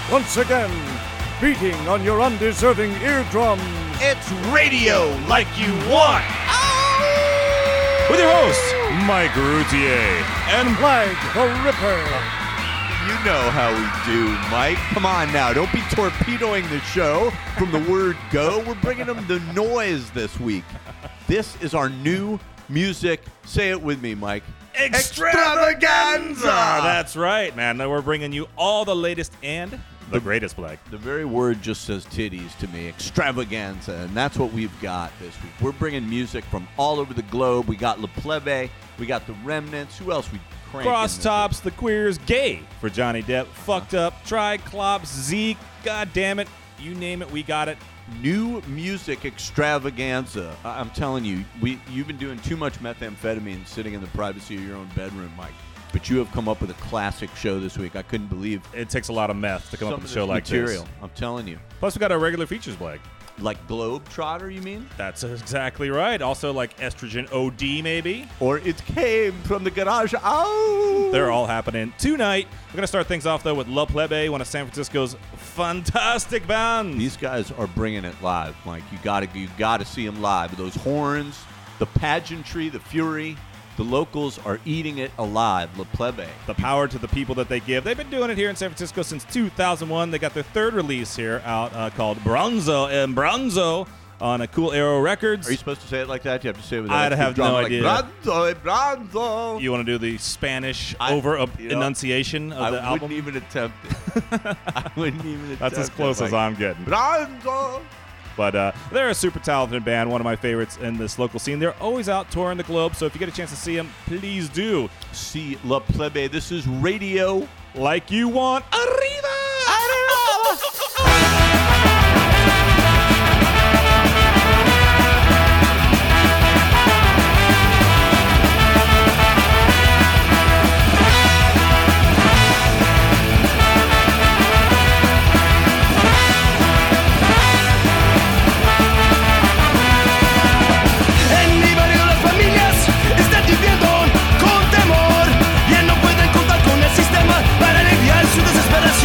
once again, beating on your undeserving eardrums. It's radio like you want. With your hosts, Mike Routier And Flag the Ripper. You know how we do, Mike. Come on now. Don't be torpedoing the show from the word go. We're bringing them the noise this week. This is our new music. Say it with me, Mike. Extravaganza! That's right, man. Now we're bringing you all the latest and the greatest, Flag. The very word just says titties to me. Extravaganza. And that's what we've got this week. We're bringing music from all over the globe. We got La Plebe. We got the Remnants. Who else we cranking? Crosstops, The Queers, Gay for Johnny Depp, Fucked Up, Triclops, Zeke, God damn it. You name it, we got it. New music extravaganza. I'm telling you, you've been doing too much methamphetamine sitting in the privacy of your own bedroom, Mike. But you have come up with a classic show this week. I couldn't believe it takes a lot of meth to come up with a show like material. this. I'm telling you. Plus, we got our regular features, Blake. Like Globetrotter, you mean? That's exactly right. Also, like Estrogen OD, maybe. Or It Came from the Garage. Oh! They're all happening tonight. We're going to start things off, though, with La Plebe, one of San Francisco's fantastic bands. These guys are bringing it live, Mike. You gotta see them live. Those horns, the pageantry, the fury. The locals are eating it alive, La Plebe. The power to the people that they give. They've been doing it here in San Francisco since 2001. They got their third release here out called Bronzo and Bronzo on a Cool Arrow Records. Are you supposed to say it like that? You have to say it with I'd have no idea. Bronzo, Bronzo. You want to do the Spanish enunciation of the album? I wouldn't even attempt it. That's as close as I'm getting. Bronzo. But they're a super talented band, one of my favorites in this local scene. They're always out touring the globe, so if you get a chance to see them, please do. See La Plebe. This is radio like you want. Arriba! Para aliviar su desesperación.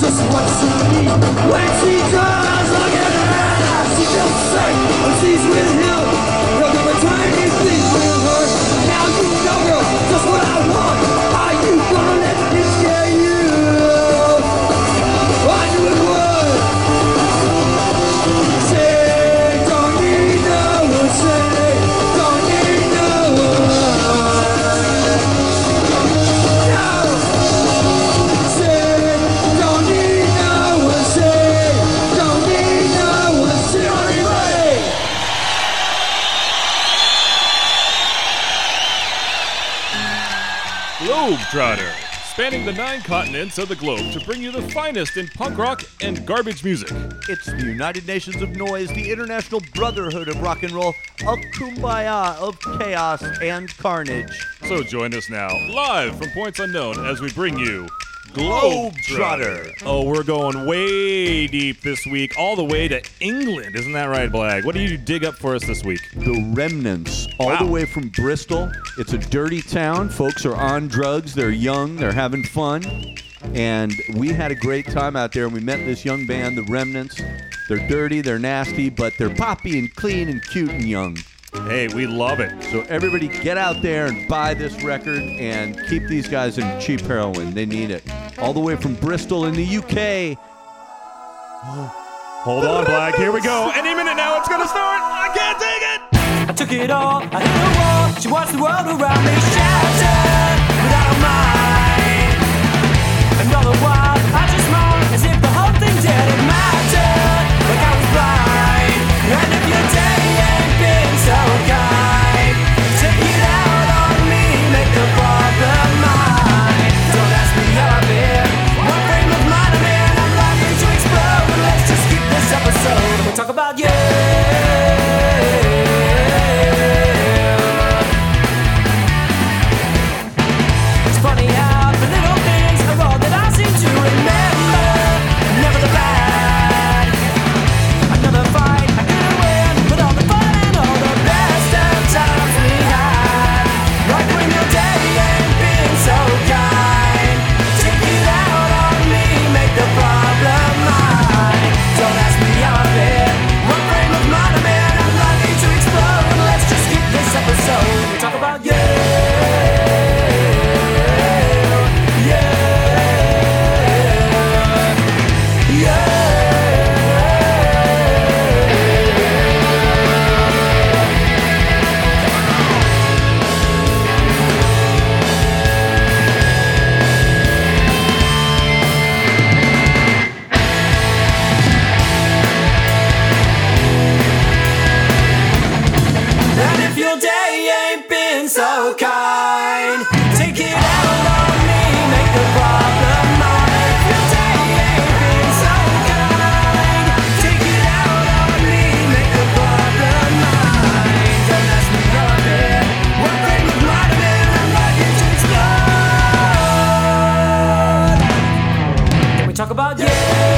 just what she needs. When she does, look at her. She feels safe when she's with him. He'll never turn his things with her. Now you know, girl, just what I want. Are you gonna let him scare you? I knew it would. Say, don't need no one. Say, don't need no one. No. Say, don't need no one. Say, don't need no one. Say, anybody. Globetrotter, spanning the 9 continents of the globe to bring you the finest in punk rock and garbage music. It's the United Nations of Noise, the International Brotherhood of Rock and Roll, a kumbaya of chaos and carnage. So join us now, live from Points Unknown, as we bring you Globetrotter. Oh, we're going way deep this week, all the way to England. Isn't that right, Blag? What do you dig up for us this week? The Remnants, all the way from Bristol. It's a dirty town. Folks are on drugs. They're young. They're having fun. And we had a great time out there. And we met this young band, The Remnants. They're dirty. They're nasty. But they're poppy and clean and cute and young. Hey, we love it. So everybody get out there and buy this record and keep these guys in cheap heroin. They need it. All the way from Bristol in the UK. Hold on, Blag. Here we go. Any minute now, it's going to start. I can't take it. I took it all, I hit the wall. She watched the world around me shattered, but I don't mind. Another while, I just moan as if the whole thing didn't matter. Like I was blind. And if your day ain't been so kind, take it out on me, make the problem mine. Don't ask me how I've been, what frame of mind I'm in. I'm liable to explode. Let's just keep this episode. We'll talk about you. Funny how the little things are all that I seem to remember. Never the bad. Another fight I couldn't win, with all the fun and all the best of times we had. Like when your day ain't been so kind. Take it out on me, make the problem mine. Don't ask me how I've been, what frame of mind I'm in. I'm likely to explode. Let's just skip this episode. We'll talk about you. And if your day ain't been so kind, take it out on me, make the problem mine. If your day ain't been so kind, take it out on me, make the problem mine. Don't ask me how I've been, what frame of mind I'm in. I'm likely to explode. Can we talk about you?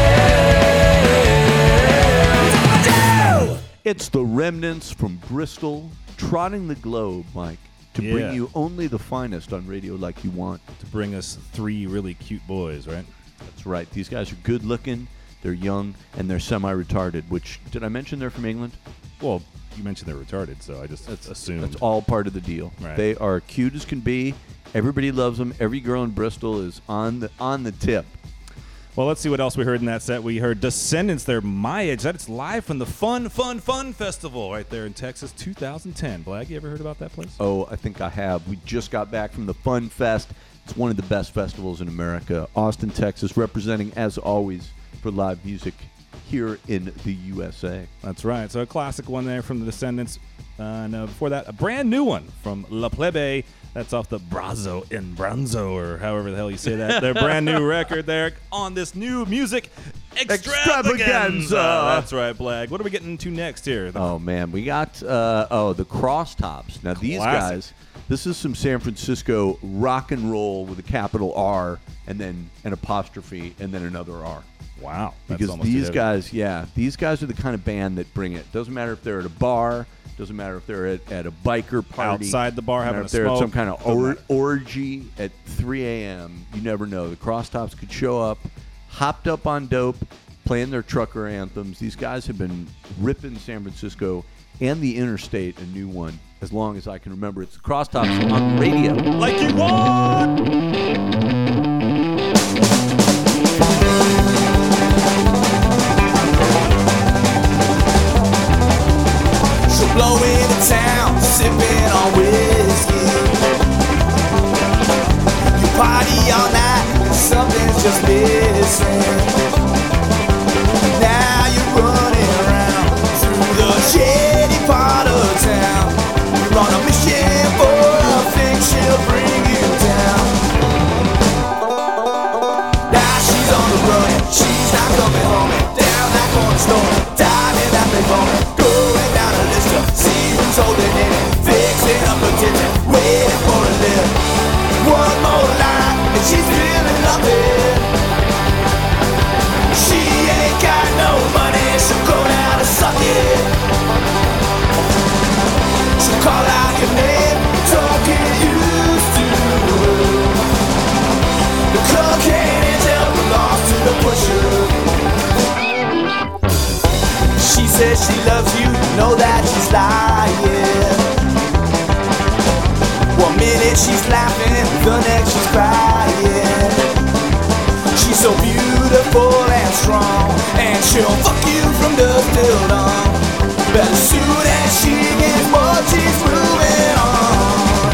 It's the Remnants from Bristol, trotting the globe, Mike, to Yeah. bring you only the finest on radio like you want. To bring us 3 really cute boys, right? That's right. These guys are good looking, they're young, and they're semi-retarded, which, did I mention they're from England? Well, you mentioned they're retarded, so I just assumed. That's all part of the deal. Right. They are cute as can be. Everybody loves them. Every girl in Bristol is on the tip. Well, let's see what else we heard in that set. We heard Descendants, their My Age. That's live from the Fun Festival right there in Texas, 2010. Blag, you ever heard about that place? Oh, I think I have. We just got back from the Fun Fest. It's one of the best festivals in America. Austin, Texas, representing, as always, for live music here in the USA. That's right. So a classic one there from the Descendants. And before that, a brand new one from La Plebe. That's off the Brazo in Bronzo, or however the hell you say that. Their brand new record there on this new music extravaganza. That's right, Blag. What are we getting into next here? Oh, man. We got, the Crosstops. Now, these Classic. guys, this is some San Francisco rock and roll with a capital R and then an apostrophe and then another R. Wow. That's Because almost these too guys, these guys are the kind of band that bring it. Doesn't matter if they're at a bar. Doesn't matter if they're at a biker party. Outside the bar having a if they're smoke. at some kind of Doesn't matter. orgy at 3 a.m. You never know. The Crosstops could show up hopped up on dope, playing their trucker anthems. These guys have been ripping San Francisco and the interstate a new one as long as I can remember. It's the Crosstops on radio. Like you want! She'll blow into town, sipping on whiskey. You party all night, something's just missing. Now you're running around through the shady part of town. You're on a mission for a fix, she'll bring you down. Now she's on the run, she's not coming home. Down that corner store, diving that big moment. Going down a list of see who's holding in it. Fixing up a kitchen, waiting for a lift. One more line, and she's feeling nothing. She ain't got no money, she'll go down and suck it. She'll call out your name, don't get used to. The cocaine angel belongs to the pusher. She says she loves you, know that she's lying. One minute she's laughing, the next she's crying. She's so beautiful and strong, and she'll fuck you from dusk till dawn. But as soon as she gets bored, she's moving on.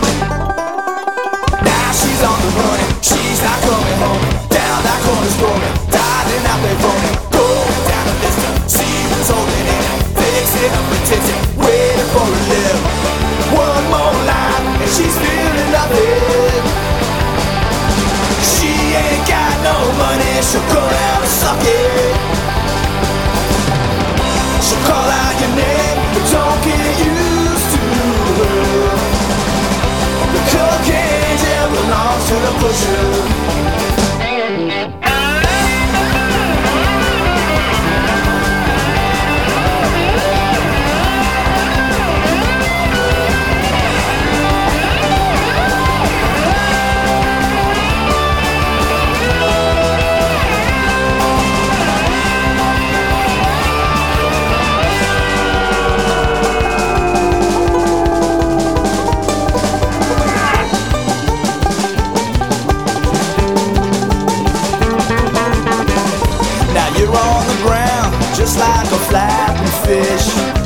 Now she's on the run, she's not coming home. Down that corner storming, diving out there phoning. Going down the list of see who's holding in it. Fixing up a titty, waiting for a lift. One more line, and she's feeling nothing. She ain't got no money, she'll go down and suck it. She'll call out your name, but don't get used to her. The cocaine angel belongs to the pusher. Just like a flapping fish,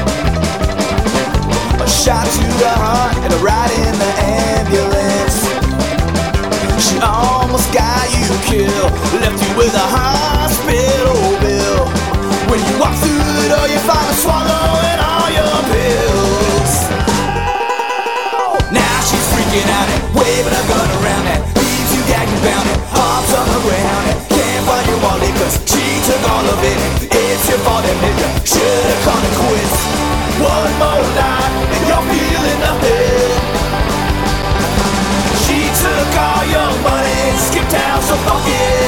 a shot to the heart and a ride in the ambulance. She almost got you killed, left you with a hospital bill. When you walk through the door, you find her swallowing all your pills. Now she's freaking out and waving a gun around and leaves you gagging, bounding, arms on the ground and can't find your wallet 'cause she took all of it. It's your fault, admit you should've called it quits. One more line and you're feeling nothing. She took all your money, skipped town, so fuck it.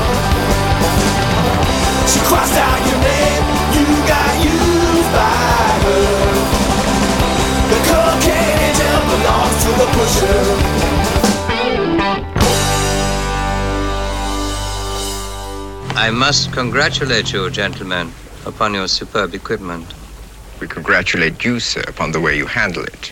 She crossed out your name, you got used by her. The cocaine angel belongs to the pusher. I must congratulate you, gentlemen, upon your superb equipment. We congratulate you, sir, upon the way you handle it.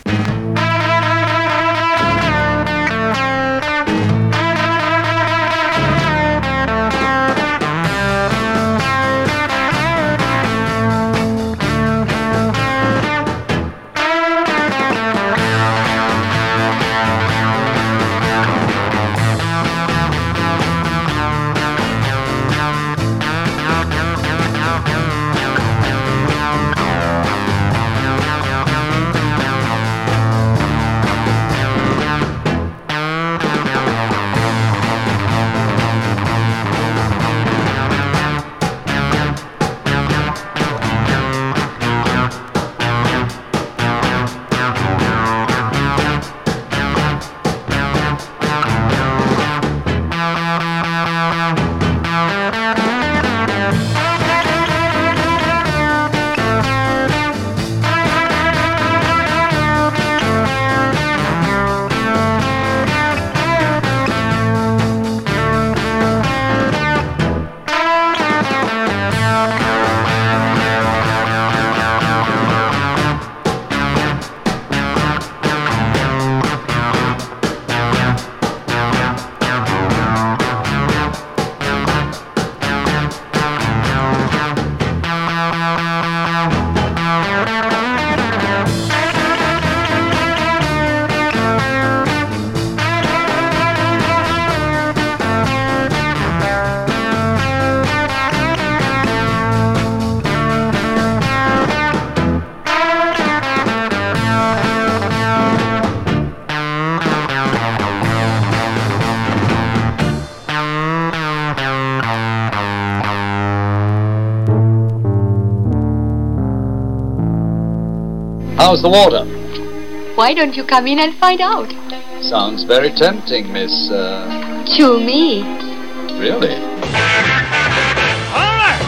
how's the water? Why don't you come in and find out? Sounds very tempting, Miss, To me. Really? All right.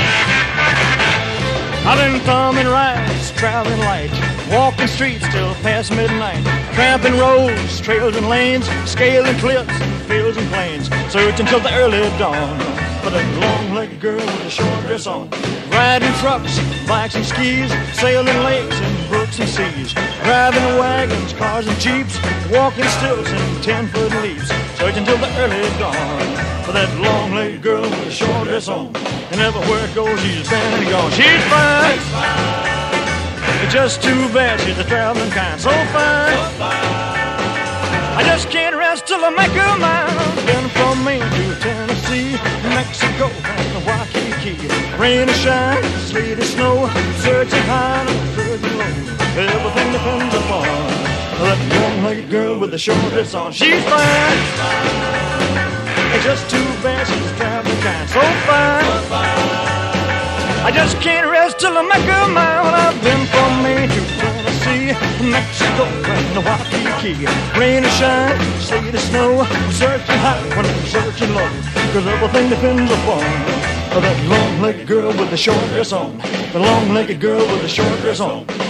I've been thumbing rides, traveling light, walking streets till past midnight, tramping roads, trails and lanes, scaling cliffs and fields and plains, searching till the early dawn for that long-legged girl with a short dress on. Riding trucks, bikes and skis, sailing lakes and brooks and seas, driving wagons, cars and jeeps, walking stilts and 10-foot leaps, searching till the early dawn for that long-legged girl with a short dress on. And everywhere it goes, she's been and gone. She's fine. It's just too bad she's a traveling kind. So fine. I just can't rest till I make her mine. Been from Maine to Tennessee, Mexico, and Waikiki. Rain or shine, sleet or snow, searching high and searching low. Everything depends upon that long-legged girl with the short dress on. She's fine. It's just too bad she's a traveling kind. So fine. I just can't rest till I make her mine. I've been from Maine to Tennessee, Mexico, and Waikiki. Rain or shine, sleet or snow, I'm searching high when I'm searching low. Cause everything depends upon that long-legged girl with the short dress on. The long-legged girl with the short dress on. The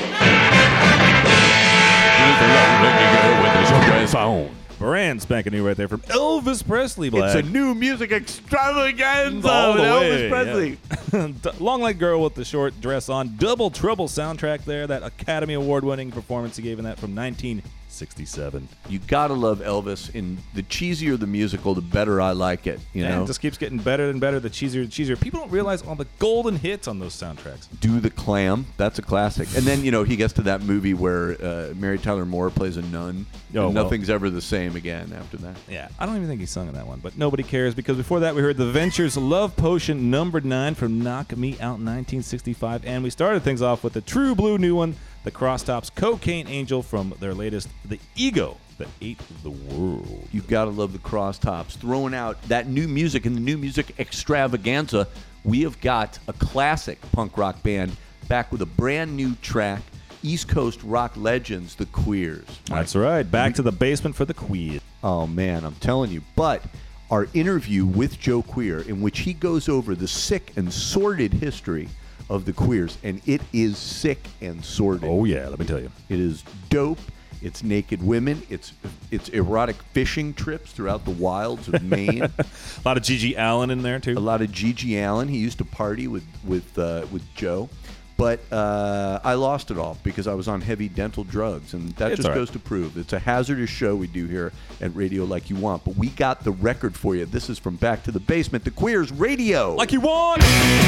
long-legged girl with the short dress on. Brand spanking new right there from Elvis Presley, Black. It's a new music extravaganza All the with way, Elvis Presley. yeah. Long-legged girl with the short dress on. Double Trouble soundtrack there. That Academy Award-winning performance he gave in that from 1967. You gotta love Elvis. And the cheesier the musical, the better I like it. You know, It just keeps getting better and better. The cheesier and cheesier. People don't realize all the golden hits on those soundtracks. Do the Clam, that's a classic. And then he gets to that movie where Mary Tyler Moore plays a nun. Oh, and well. nothing's ever the same again after that. Yeah, I don't even think he sung in that one, but nobody cares because before that we heard The Ventures' Love Potion #9 from Knock Me Out 1965, and we started things off with the true blue new one, The Crosstops' Cocaine Angel from their latest The Ego That Ate the World. You've got to love the Crosstops. Throwing out that new music in the new music extravaganza, we have got a classic punk rock band back with a brand new track. East Coast rock legends, the Queers. That's right. Back to the basement for the Queers. Oh, man, I'm telling you. But our interview with Joe Queer, in which he goes over the sick and sordid history of the Queers, and it is sick and sordid. Oh, yeah, let me tell you. It is dope. It's naked women. It's erotic fishing trips throughout the wilds of Maine. A lot of Gigi Allen in there, too. A lot of Gigi Allen. He used to party with Joe. But I lost it all because I was on heavy dental drugs, and that just goes to prove it's a hazardous show we do here at Radio Like You Want. But we got the record for you. This is from Back to the Basement, the Queers Radio. Like You Want!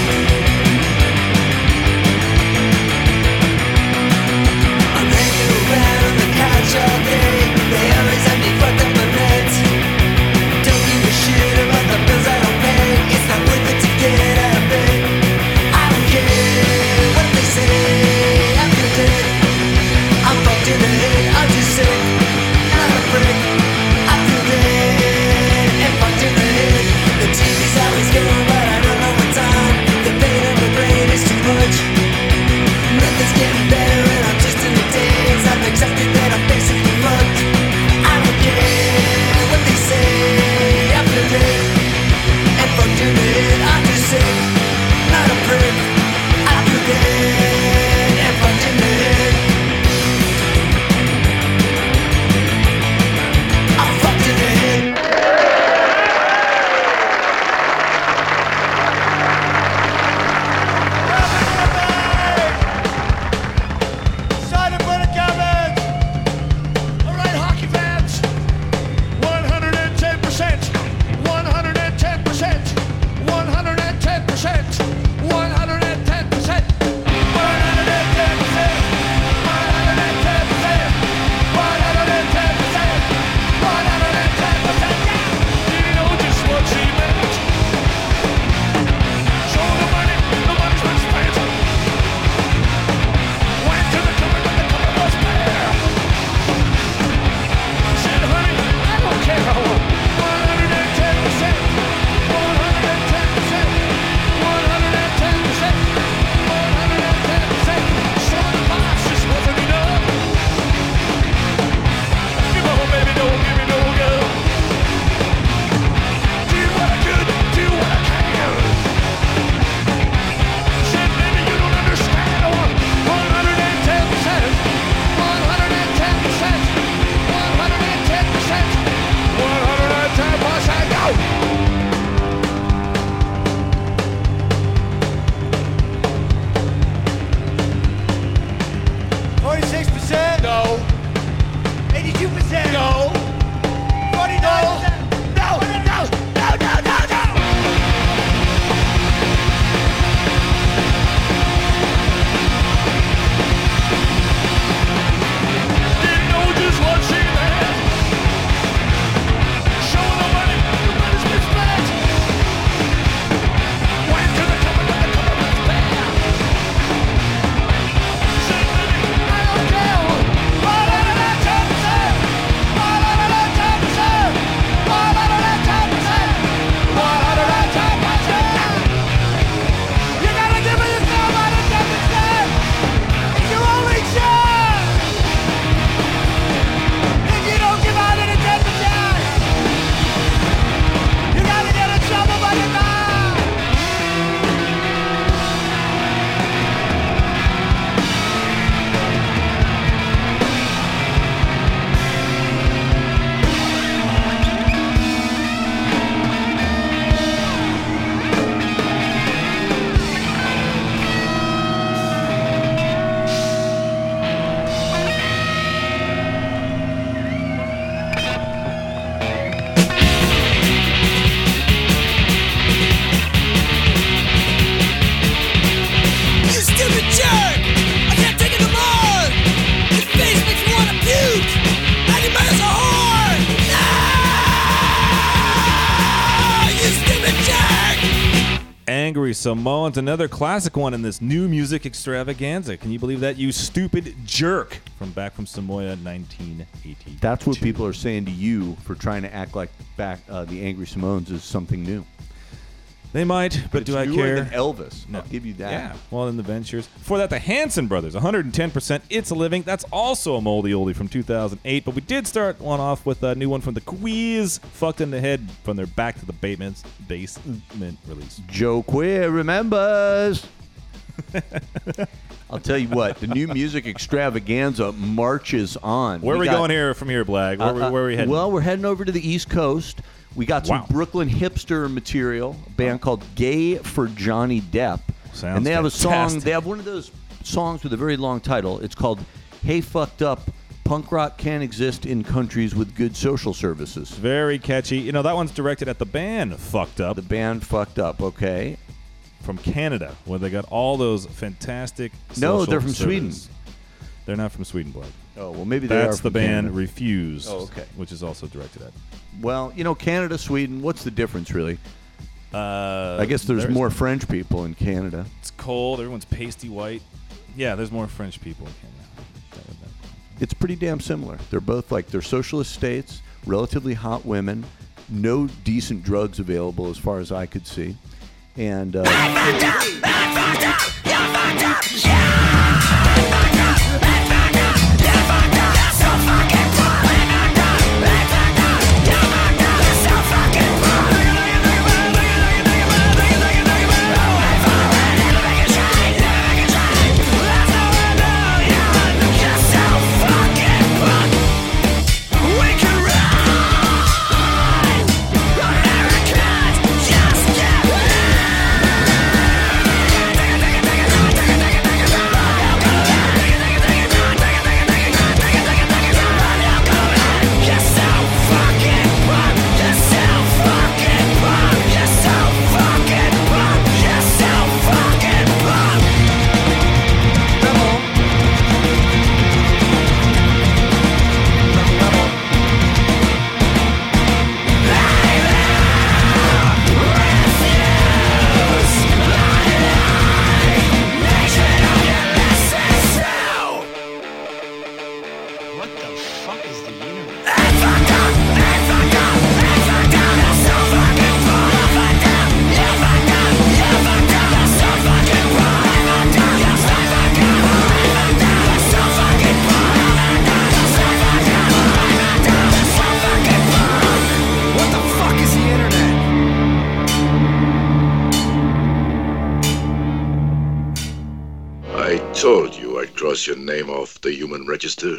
I'm hanging around on the couch all day. They always have me fucked up my meds. Don't give a shit about the bills I don't pay. It's not worth it to get out of bed. I don't care what they say. I feel dead. I'm fucked in the head. I'm too sick. Not a prick. I feel dead and fucked in the head. The TV's always going, but I don't know what's on. The pain in my brain is too much. Nothing's getting better and I'm just in the days. I've accepted that I'm basically fucked. I don't care. Angry Samoans, another classic one in this new music extravaganza. Can you believe that, you stupid jerk? From Samoa, 1980. That's what people are saying to you for trying to act like the Angry Samoans is something new. They might, but do I It's newer care? than Elvis. No. I'll give you that. Yeah, well, in the Ventures. Before that, the Hanson Brothers, 110%. It's a Living. That's also a moldy oldie from 2008. But we did start one off with a new one from the Queez, Fucked in the Head, from their Back to the Basement release. Joe Queer remembers. I'll tell you what, the new music extravaganza marches on. Where are we going here from here, Blag? Where are we heading? Well, we're heading over to the East Coast. We got some Brooklyn hipster material, a band called Gay for Johnny Depp. Sounds and they have a fantastic. song, they have one of those songs with a very long title. It's called Hey Fucked Up, Punk Rock Can't Exist in Countries with Good Social Services. Very catchy. You know, that one's directed at the band Fucked Up. The band Fucked Up, okay. From Canada, where they got all those fantastic No, social they're from services. Sweden. They're not from Sweden, Blag. Oh, well, maybe they are That's the from band Canada. Refused, Oh, okay. which is also directed at. Well, you know, Canada, Sweden, what's the difference, really? I guess there's more French people in Canada. It's cold. Everyone's pasty white. Yeah, there's more French people in Canada. It's pretty damn similar. They're both they're socialist states, relatively hot women, no decent drugs available as far as I could see. And I told you I'd cross your name off the human register.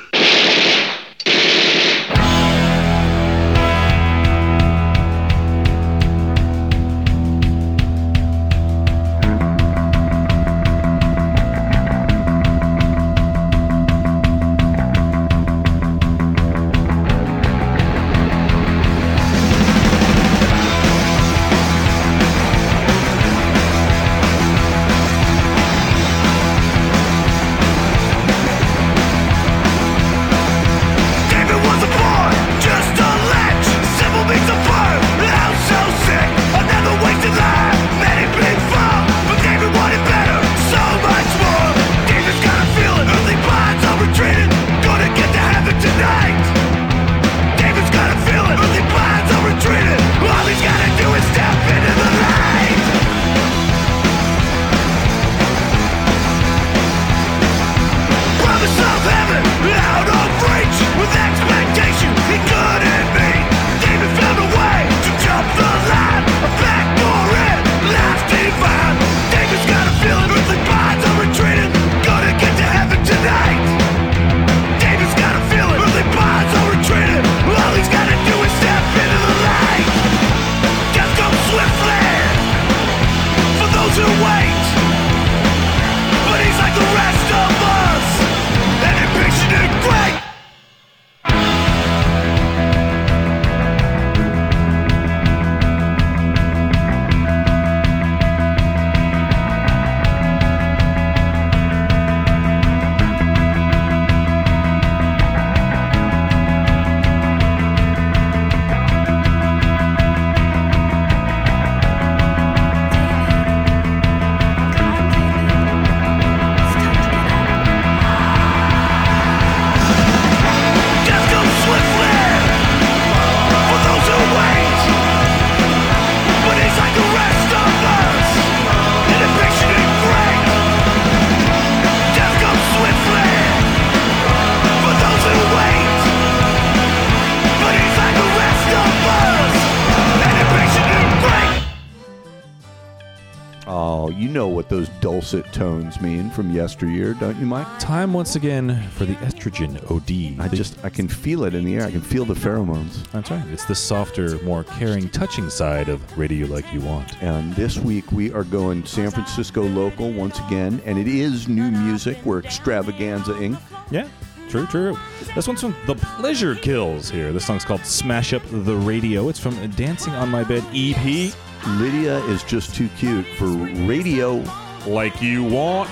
You know what those dulcet tones mean from yesteryear, don't you, Mike? Time once again for the estrogen OD. I can feel it in the air. I can feel the pheromones. That's right. It's the softer, more caring, touching side of Radio Like You Want. And this week we are going San Francisco local once again, and it is new music. We're Extravaganza Inc. Yeah. True. This one's from The Pleasure Kills here. This song's called Smash Up the Radio. It's from Dancing on My Bed EP. Lydia is just too cute for Radio Like You Want.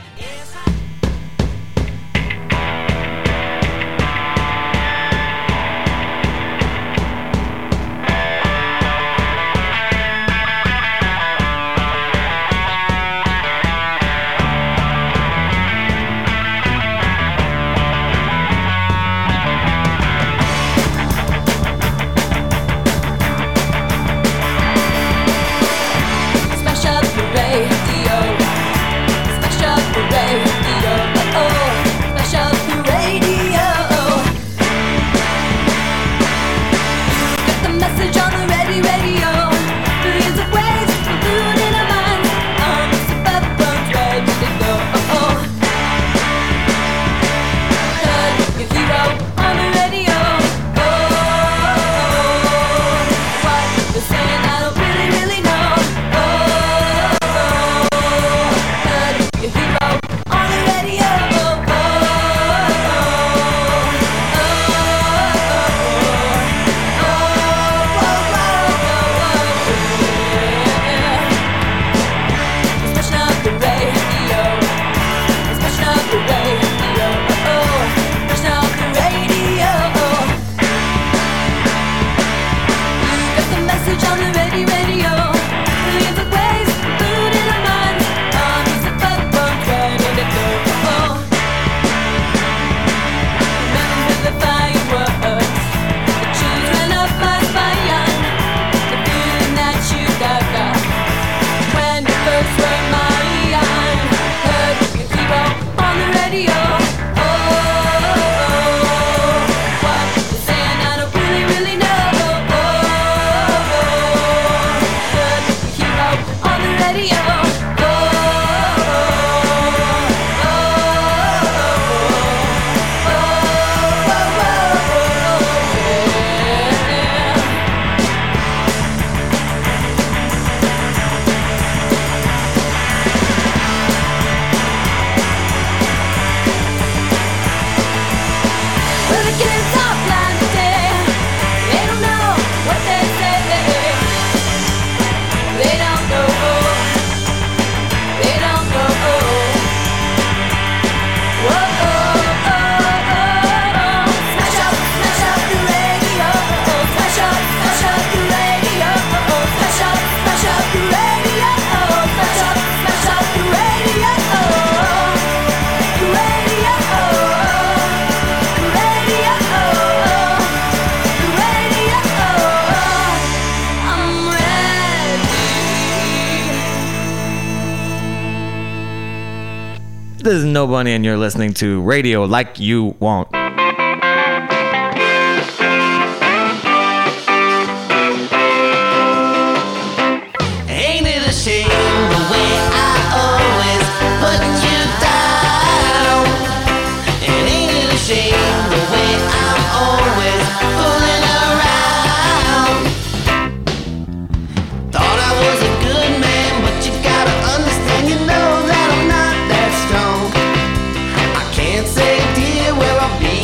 Smash up the radio. This is Nobody, and you're listening to Radio Like You Want. Ain't it a shame the way I always put you down? And ain't it a shame the way I'm always fooling around? Thought I was a good man, but you gotta understand, you know that I'm not that strong. I can't say, dear, where I'll be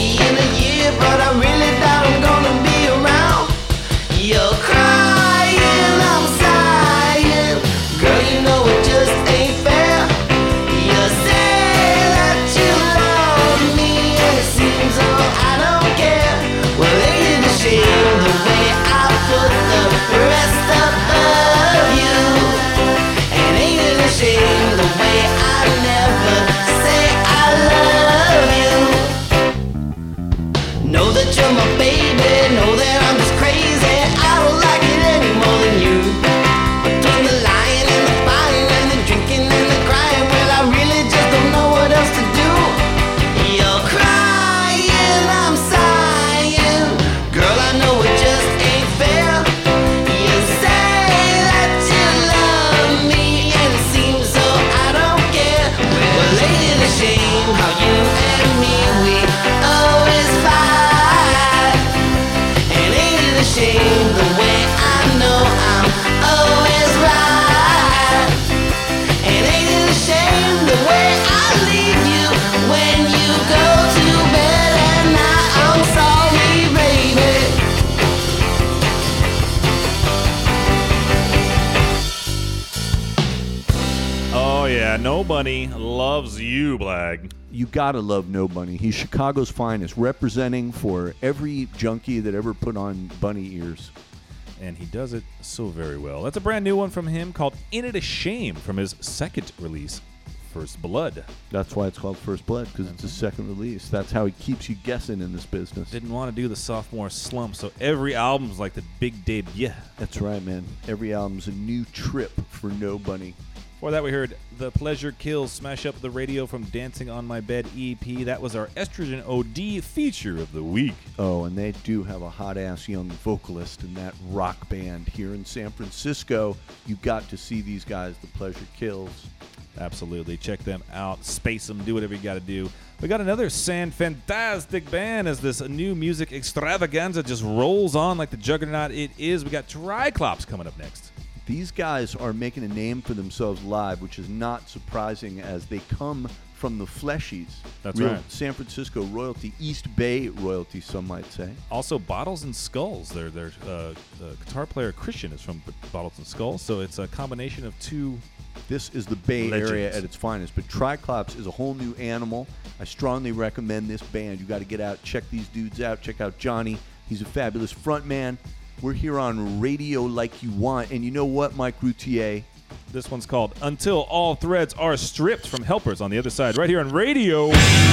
yeah, No Bunny loves you, Blag. You gotta love No Bunny. He's Chicago's finest, representing for every junkie that ever put on bunny ears. And he does it so very well. That's a brand new one from him called Ain't It a Shame from his second release, First Blood. That's why it's called First Blood, because it's his second release. That's how he keeps you guessing in this business. Didn't want to do the sophomore slump, so every album's like the big debut. That's right, man. Every album's a new trip for No Bunny. Before that, we heard The Pleasure Kills Smash Up the Radio from Dancing on My Bed EP. That was our Estrogen OD feature of the week. Oh, and they do have a hot-ass young vocalist in that rock band here in San Francisco. You got to see these guys, The Pleasure Kills. Absolutely. Check them out. Space them. Do whatever you got to do. We got another San Fantastic band as this new music extravaganza just rolls on like the juggernaut it is. We got Triclops coming up next. These guys are making a name for themselves live, which is not surprising as they come from the Fleshies. That's real right. San Francisco royalty, East Bay royalty, some might say. Also, Bottles and Skulls. Their guitar player Christian is from Bottles and Skulls, so it's a combination of two. This is the Bay Legends. Area at its finest. But Triclops is a whole new animal. I strongly recommend this band. You got to get out, check these dudes out. Check out Johnny. He's a fabulous frontman. We're here on Radio Like You Want. And you know what, Mike Routier? This one's called Until All Threads Are Stripped from Helpers on the other side, right here on Radio.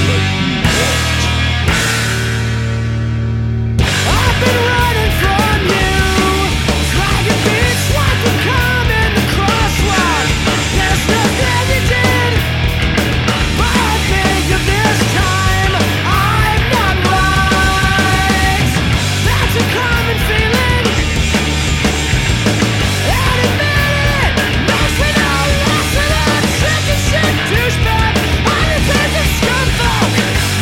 I've been running from you, dragging beats like we come in the crosswalk. There's nothing you did, but I think of this time I'm not right. That's a common feeling, and admitting it makes me no less than a chicken shit douchebag. I'm a piece of scumfuck.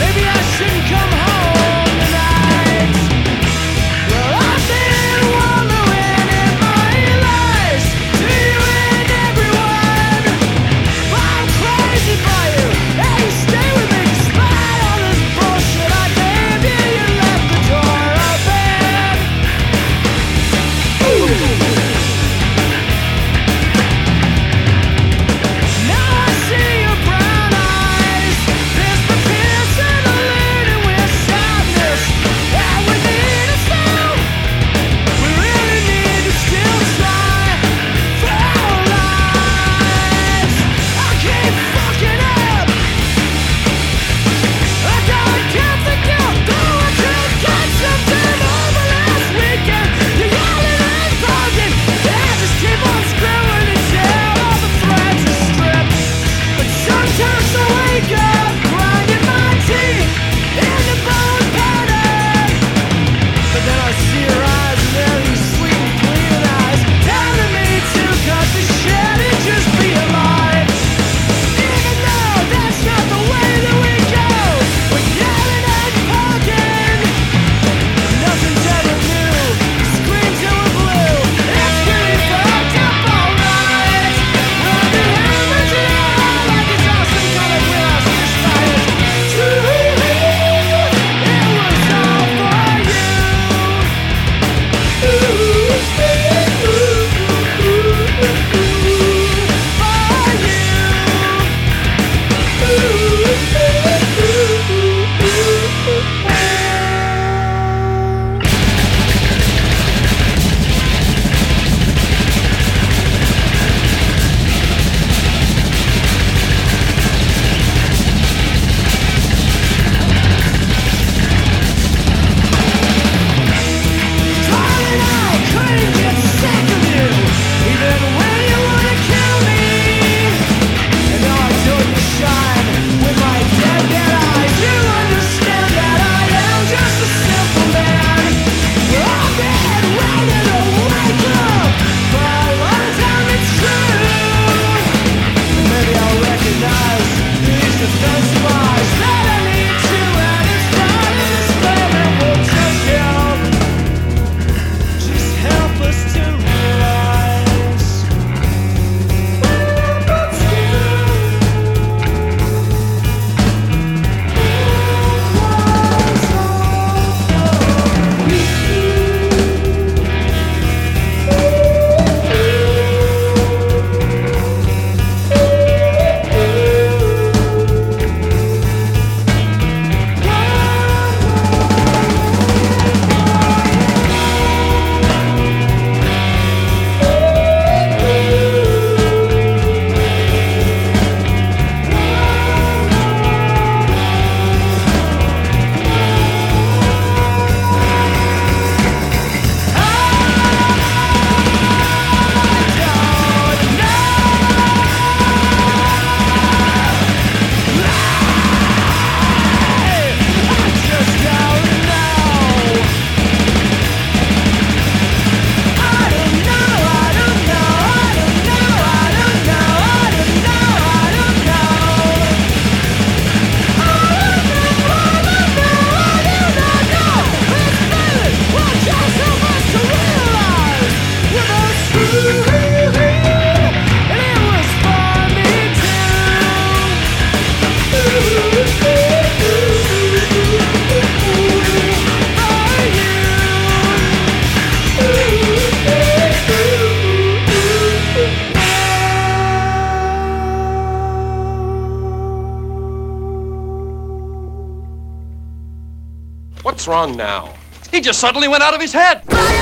What's wrong now? He just suddenly went out of his head.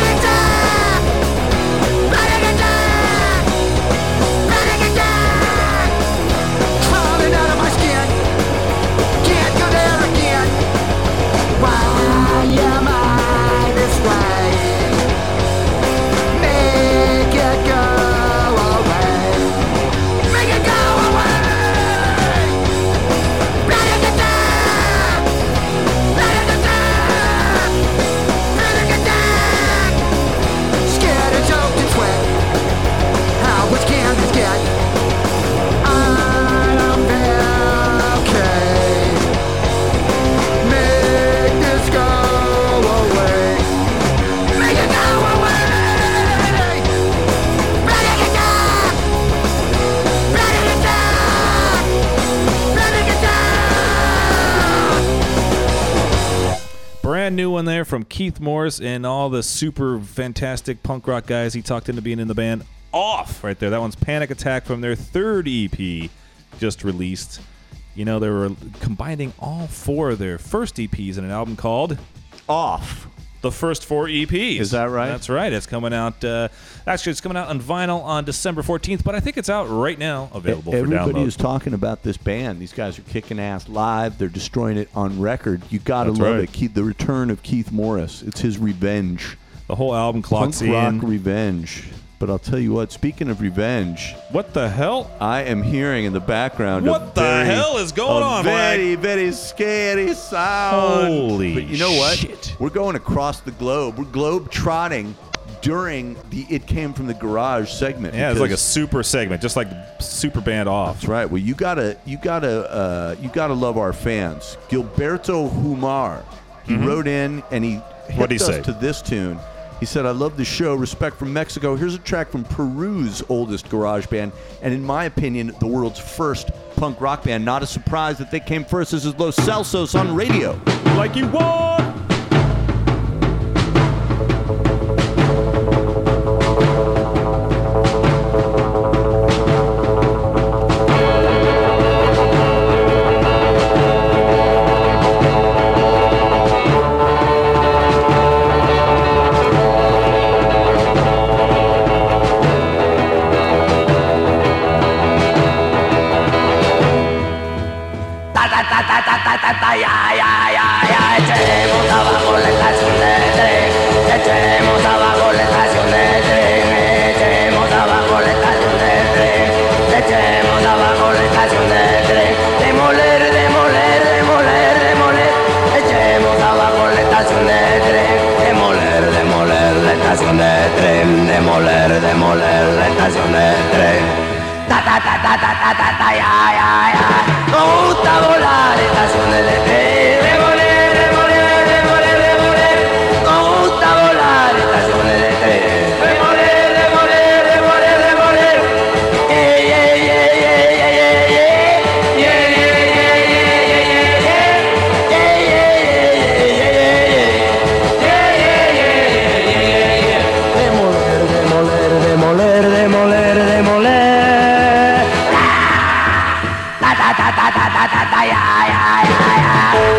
Crawling out of my skin. Can't go there again. Why am I this way? Make it go away. Make it go away. Scared and choked and sweat. How much can this get? I'm okay. Make this go away. Make it go away. Make it go. Make it go. Make it go. Brand new one there from Keith Morris and all the super fantastic punk rock guys he talked into being in the band. Off right there. That one's Panic Attack from their third EP just released. You know, they were combining all four of their first EPs in an album called Off. The first 4 EPs. Is that right? That's right. It's coming out. Actually, it's coming out on vinyl on December 14th, but I think it's out right now, available for Everybody download. is talking about this band. These guys are kicking ass live. They're destroying it on record. You got to That's love right. it. The return of Keith Morris. It's his revenge. The whole album clocks Punk rock in. revenge. But I'll tell you what, speaking of revenge, What the hell? I am hearing in the background What the hell is going on, very, very scary sound. Holy But you know what? shit. We're going across the globe. We're globe trotting during the It Came From the Garage segment. Yeah, it's like a because- super segment, just like Super Band Off. That's right. Well, you gotta love our fans. Gilberto Humar, he wrote in and he What'd he hipped us say? to this tune. He said, "I love the show. Respect from Mexico. Here's a track from Peru's oldest garage band, and in my opinion, the world's first punk rock band. Not a surprise that they came first. This is Los Celsos on radio. Like you want." Echemos abajo la estación de tren, echemos abajo la estación de tren, echemos abajo la estación de tren, echemos abajo la estación de tren, demoler, demoler, demoler, demoler, echemos abajo la estación de tren, demoler, demoler la estación de tren, demoler, demoler la estación de tren. Ta ta ta ta ta ta ta ta ya ya ya. Me gusta volar estaciones de tren. Demoler, demoler, demoler, demoler. Me gusta volar estaciones de tren. Demoler, demoler, demoler, demoler. Yeah yeah yeah yeah yeah yeah yeah. Yeah yeah yeah yeah yeah yeah. Yeah yeah yeah yeah yeah yeah. Yeah yeah yeah yeah yeah yeah. Demoler, demoler, demoler, demoler, demoler. Ta ta ta ta ta ta ta ta ya ya ya ya.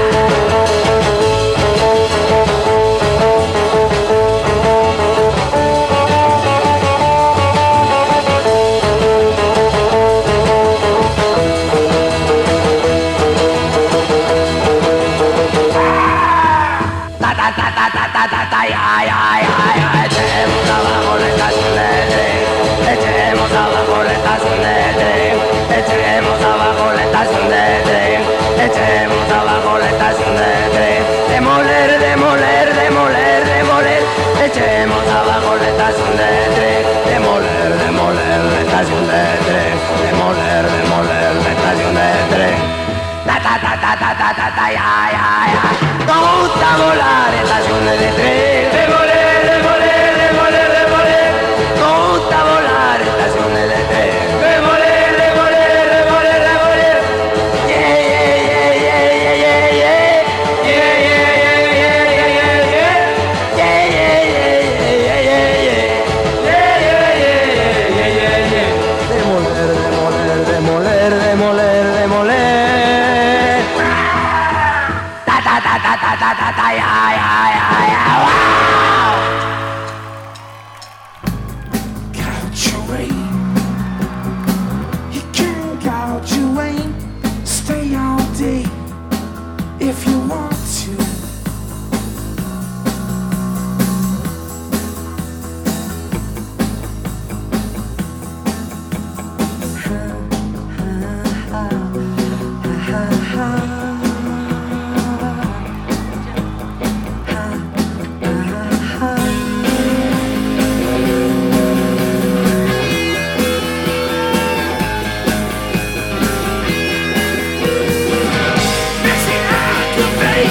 Ta ta ta ta ta ta ta ta ya ya ya ya. Echemos abajo la estación de tren. Echemos abajo la estación de tren. Echemos abajo la estación de tren. Echemos abajo la estación de tren. Demoler, demoler, demoler, demoler. Echemos abajo la estación de tren. Demoler, demoler la estación de tren. Demoler, demoler la estación de tren. Ta ta ta ta ta ta ta ta ya ya ya. Nos gusta volar estaciones de tren. Demoler, demoler, demoler, demoler. Nos gusta volar estaciones de tren. Demoler, demoler, demoler, demoler. Yeah yeah yeah yeah yeah yeah yeah. Yeah yeah yeah yeah yeah yeah yeah. Yeah yeah yeah yeah yeah yeah yeah. Yeah yeah yeah yeah yeah yeah. Demoler, demoler, demoler, demoler, demoler. Ta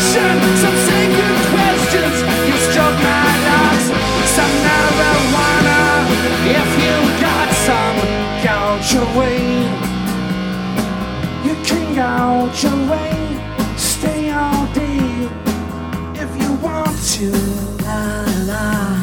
conversation, some sacred questions. You struck my locks, some marijuana. If you got some, gouge away. You can gouge away. Stay all day if you want to. La la.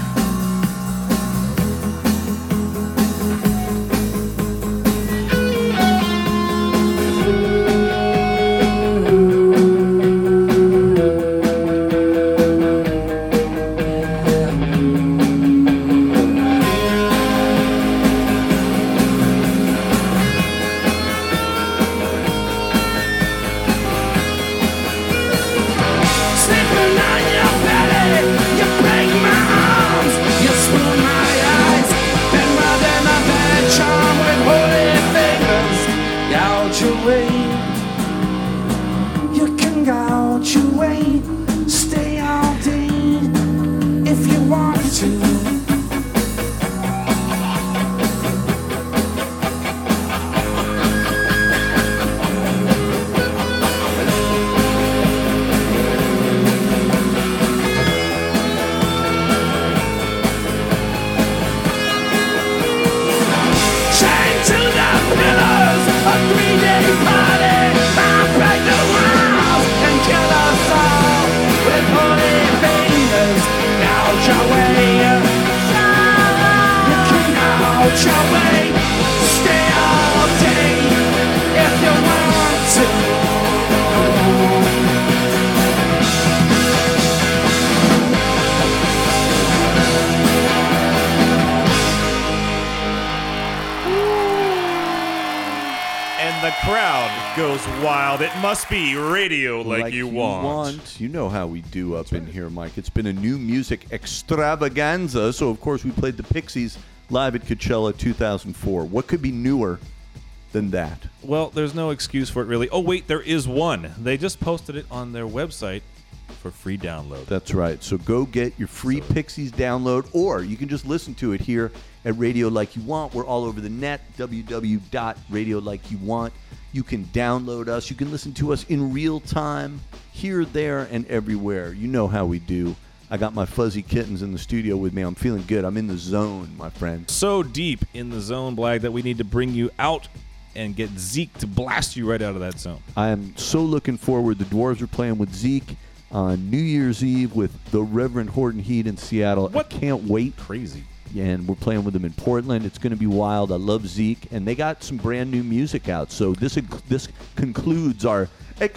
Goes wild. It must be radio like you want. You know how we do up in here, Mike. It's been a new music extravaganza. So, of course, we played the Pixies live at Coachella 2004. What could be newer than that? Well, there's no excuse for it, really. Oh, wait, there is one. They just posted it on their website for free download. That's right. So go get your free Pixies download, or you can just listen to it here at Radio Like You Want. We're all over the net, www.radiolikeyouwant. You can download us. You can listen to us in real time, here, there, and everywhere. You know how we do. I got my fuzzy kittens in the studio with me. I'm feeling good. I'm in the zone, my friend. So deep in the zone, Blag, that we need to bring you out and get Zeke to blast you right out of that zone. I am so looking forward. The Dwarves are playing with Zeke on New Year's Eve with the Reverend Horton Heat in Seattle. What? I can't wait. Crazy. And we're playing with them in Portland. It's going to be wild. I love Zeke. And they got some brand new music out. So this concludes our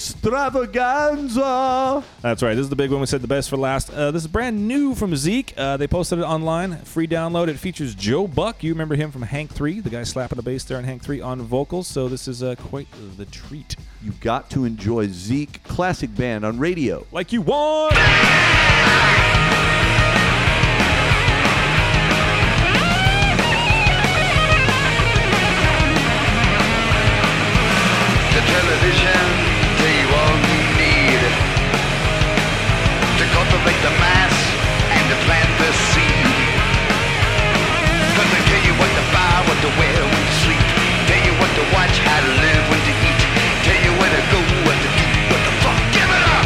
extravaganza. That's right. This is the big one. We said the best for last. This is brand new from Zeke. They posted it online. Free download. It features Joe Buck. You remember him from Hank 3, the guy slapping the bass there in Hank 3 on vocals. So this is quite the treat. You got to enjoy Zeke, classic band on radio. Like you want. Television, tell you all you need to cultivate the mass and to plant the seed. Cause they tell you what to buy, what to wear, when to sleep. Tell you what to watch, how to live, when to eat. Tell you where to go, what to do, what the fuck, give it up!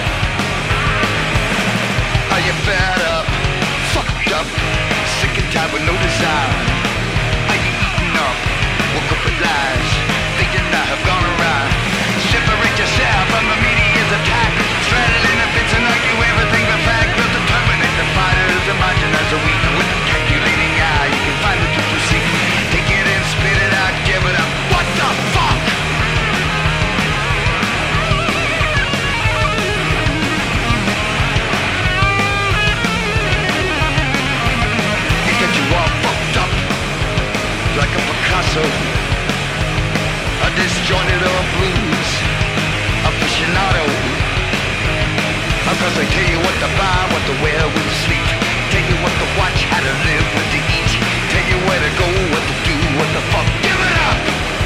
Are you fed up, fucked up, sick and tired with no desire? Are you eating up, woke up with lies, thinking I have gone awry? Separate yourself from the media's attack. Straddle in the fence and argue everything but fact. Built to terminate the fighters, the marginals are weak. With a calculating eye, you can find the truth you seek. Take it and spit it out, give it up. What the fuck? He said you all fucked up like a Picasso, a disjointed or blues aficionado. Cause they tell you what to buy, what to wear, when to sleep. Tell you what to watch, how to live, when to eat. Tell you where to go, what to do, what the fuck. Give it up!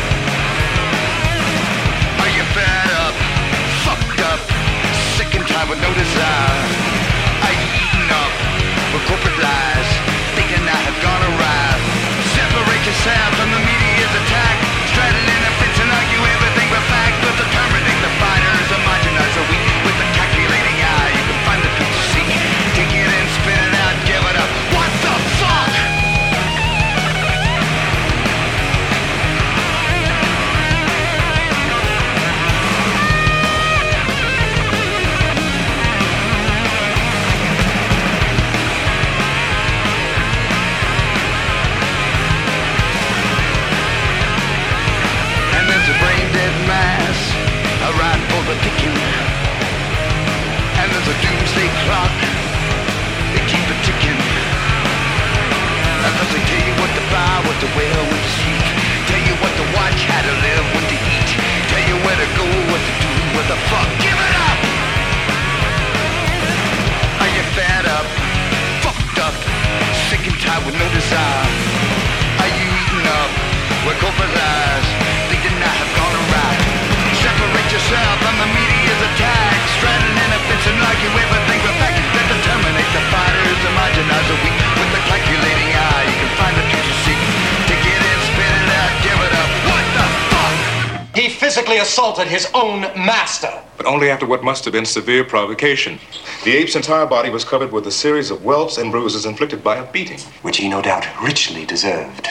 Are you fed up, fucked up, sick and tired with no desire? Are you eating up with corporate lies, thinking I have gone awry? Separate yourself from the media's attack. Straddle in the fence and argue everything but fact. But the terminate the fighters, the marginals are weak with the calculating He physically assaulted his own master. But only after what must have been severe provocation. The ape's entire body was covered with a series of whelps and bruises inflicted by a beating, which he no doubt richly deserved.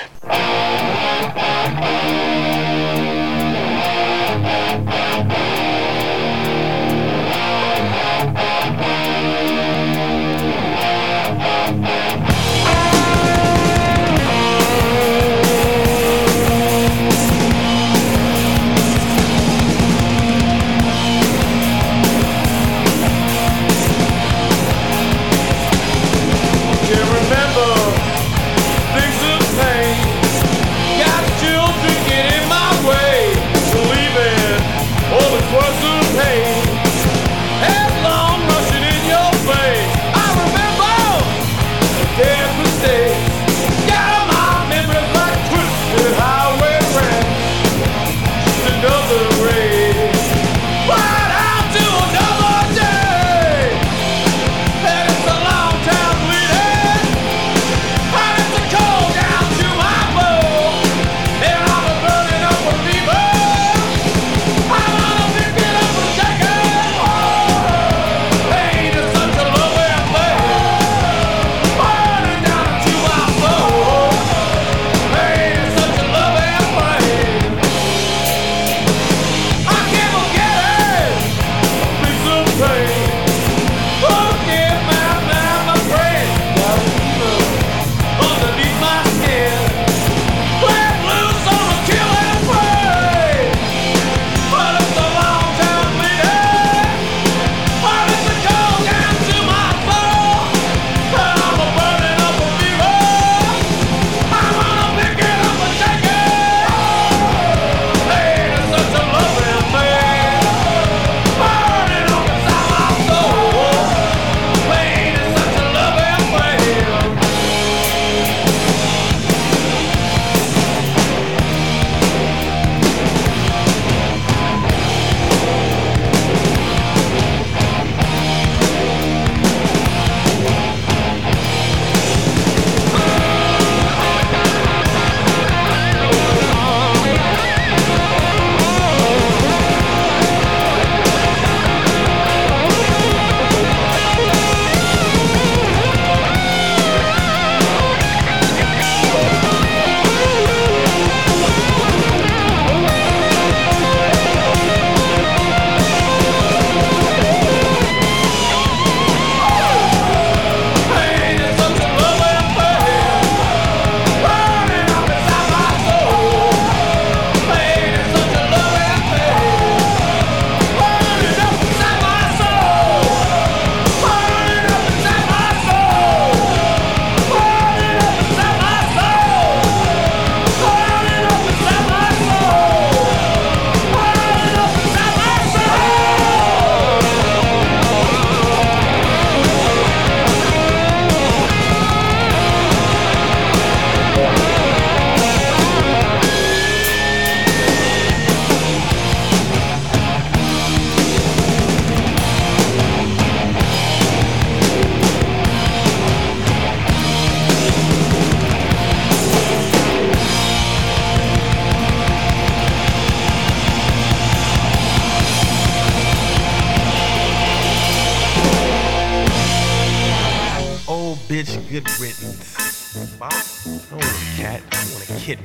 bitch, good riddance. Bob, I don't want a cat, I want a kitten.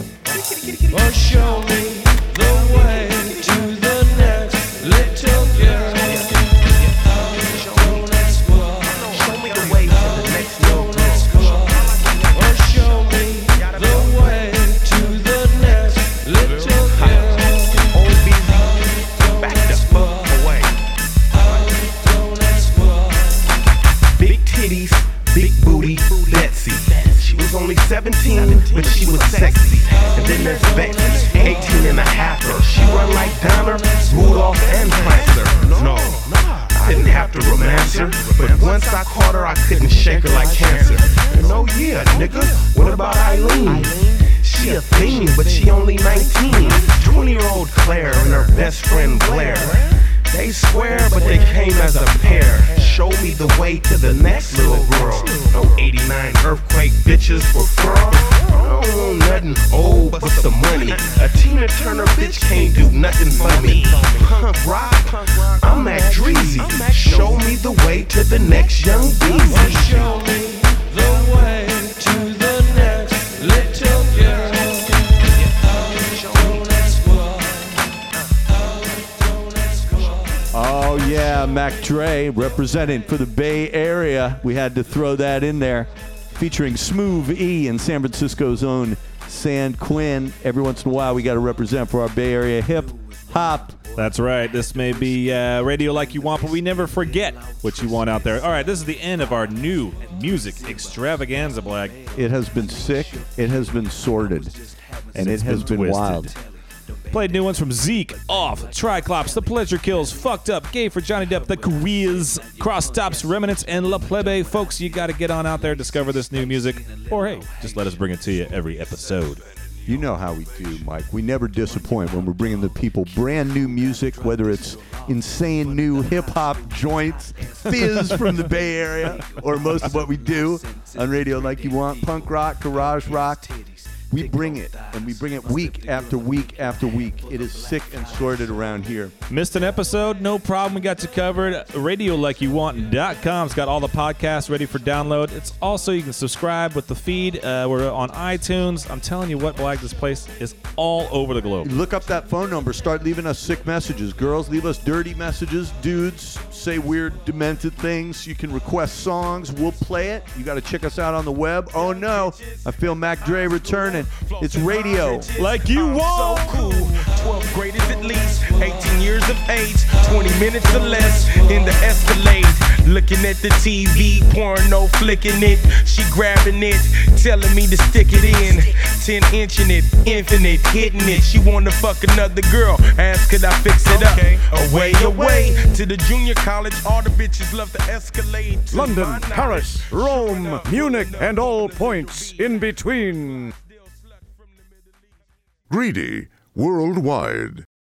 Well, show me the way to the next little girl. Show me the way to the next little girl. Well, show me the way to the next little girl. Old BZ, back the fuck away. Big titties, big booty, Betsy. She was only 17, but she was sexy. And then there's Betsy, 18 and a halfer. She run like Donner, Rudolph, and Prancer. No, I didn't have to romance her, but once I caught her, I couldn't shake her like cancer. And oh yeah, nigga, what about Eileen? She a fiend, but she only 19. 20-year-old Claire and her best friend Blair. They swear, but they came as a pair. Show me the way to the next little girl. No 89 earthquake bitches for fur. No don't want nothing old but the money. A Tina Turner bitch can't do nothing for me. Punk rock, I'm Mac Dreezy. Show me the way to the next Young Beezy. Show me the way to the next little girl. Oh, yeah, Mac Dre representing for the Bay Area. We had to throw that in there. Featuring Smooth E and San Francisco's own San Quinn. Every once in a while, we got to represent for our Bay Area hip hop. That's right. This may be radio like you want, but we never forget what you want out there. All right, this is the end of our new music extravaganza, Black. It has been sick. It has been sorted. And it has been twisted. wild. Played new ones from Zeke, Off, Triclops, The Pleasure Kills, Fucked Up, Gay for Johnny Depp, The Careers, Cross Stops, Remnants, and La Plebe. Folks, you got to get on out there, discover this new music, or hey, just let us bring it to you every episode. You know how we do, Mike. We never disappoint when we're bringing the people brand new music, whether it's insane new hip-hop joints, fizz from the Bay Area, or most of what we do on Radio Like You Want, punk rock, garage rock. We bring it, and we bring it week after week after week. It is sick and sorted around here. Missed an episode? No problem. We got you covered. RadioLikeYouWant.com's got all the podcasts ready for download. It's also, you can subscribe with the feed. We're on iTunes. I'm telling you what, Black, this place is all over the globe. Look up that phone number. Start leaving us sick messages. Girls, leave us dirty messages. Dudes, say weird, demented things. You can request songs. We'll play it. You got to check us out on the web. Oh, no. I feel Mac Dre returning. It's radio like you want. So cool. 12th graders at least, 18 years of age, 20 minutes or less in the Escalade. Looking at the TV, porno, flicking it. She grabbing it, telling me to stick it in. 10-inching it, infinite, hitting it. She wanna fuck another girl. Ask, could I fix it up? Away to the junior college. All the bitches love the Escalade. London, Paris, Rome, Munich, and all points in between. Greedy Worldwide.